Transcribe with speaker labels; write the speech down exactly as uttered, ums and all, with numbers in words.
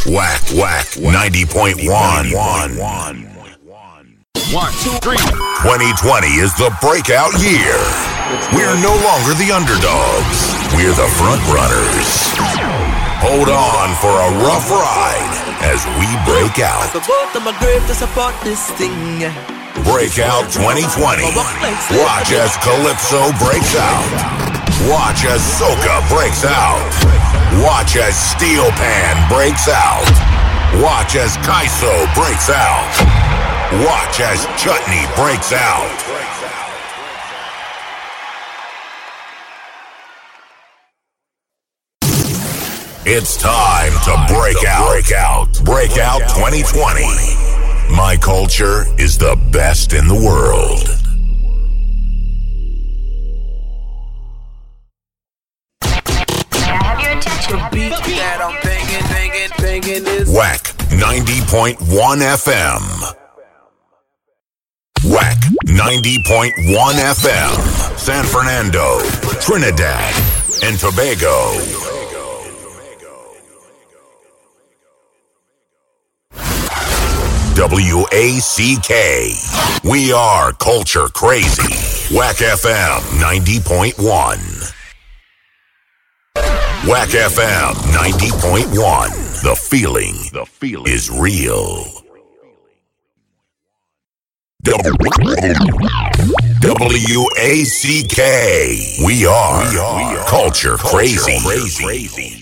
Speaker 1: Whack, whack, ninety point one.
Speaker 2: One, two, three.
Speaker 1: twenty twenty is the breakout year. We're no longer the underdogs. We're the front runners. Hold on for a rough ride as we break out.
Speaker 3: I go to my grave to support this thing.
Speaker 1: Breakout twenty twenty. Watch as Calypso breaks out. Watch as Soca breaks out. Watch as Steel Pan breaks out. Watch as Kaiso breaks out. Watch as Chutney breaks out. It's time to break out. Break out. Breakout twenty twenty. My culture is the best in the world.
Speaker 3: That I'm banging, banging, banging is
Speaker 1: Whack ninety point one F M. Whack ninety point one F M. San Fernando, Trinidad, and Tobago. W A C K. We are culture crazy. Whack F M ninety point one. Whack F M ninety point one. The feeling, the feeling is real. W A C K. We are, we are culture, culture crazy. crazy.